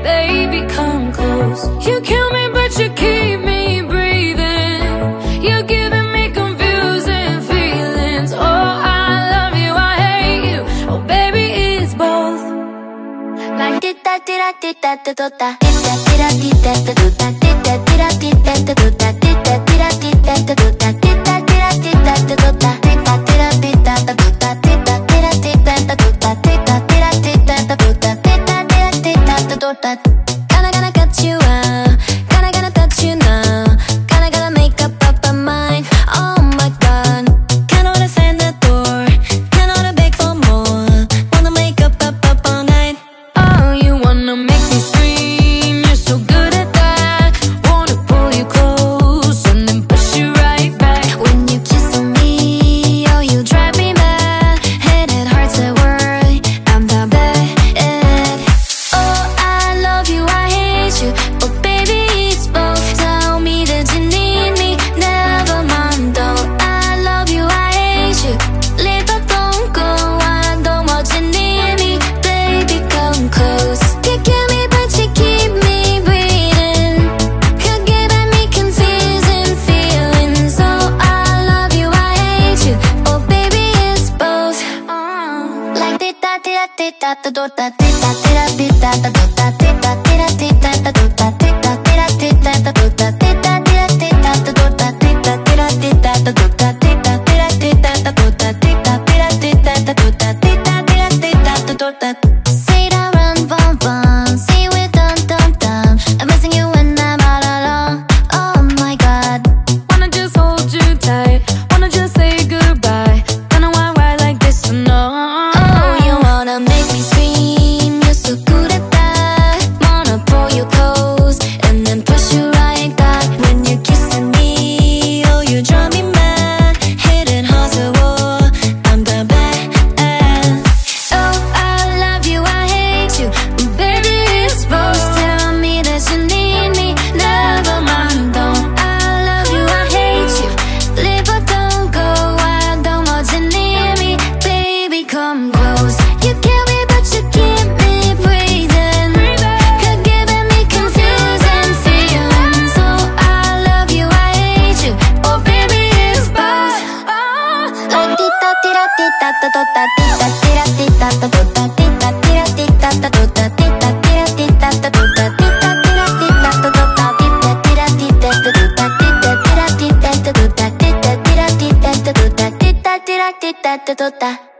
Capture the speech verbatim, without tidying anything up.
baby, come close. You kill me, but you keep me breathing. You're giving me confusing feelings. Oh, I love you, I hate you. Oh, baby, it's both. Like tita tira tita tita tita tira tita tita tita tira tita tita tita tira tita tita tita tira tita tita tita tira tita tita tita tira tita tita tita tira tita tita tita tira tita tita. Gonna gonna cut you out, gonna gonna touch you now, gonna gonna make up up my mind. Oh my God, can't hold us in the door, can't hold a beg for more. Wanna make up up up all night. Oh, you wanna make me scream, you're so good at that. Wanna pull you close and then push you right back. When you kiss me, oh, you drive me mad. And it hurts at work, I'm the bad. Oh, I love you, I hate you. Oh, baby, it's both. Tell me that you need me, never mind though. I love you, I hate you. Leave but don't go, I don't want you near me. Baby, come close. You kill me, but you keep me breathing. You're giving me confusing feelings. Oh, I love you, I hate you. Oh, baby, it's both. Like tita tira tita tita tita tira tita tita tita tira tita tita tita tira tita tita tita tira tita tita tita tira tita tita tita tira tita tita tita tira tita tita tita tira tita tita. Say that run bum bum, say we done done done. I'm missing you when I'm all alone. Oh my God, wanna just hold you tight, wanna just say goodbye. Don't know why why like this or no. Oh, you wanna make me scream, you're so good at that. Wanna pull you close and then push you right back. When you're kissing me, oh, you drive me mad. Hitting hard to war, I'm the bad. Oh, I love you, I hate you. Baby, it's both. Tell me that you need me, never mind though. I love you, I hate you. Leave but don't go, I don't want you near me. Baby, come close. You kill me, but you keep me breathing. You're giving me confusing feelings. Oh, I love you, I hate you. Oh, baby, it's both. Like tita tira tita tita tita tira tita tita tita tira tita tita tita tira tita tita tita tira tita tita tita tira tita tita tita tira tita tita tita tira tita tita tita tira tita tita.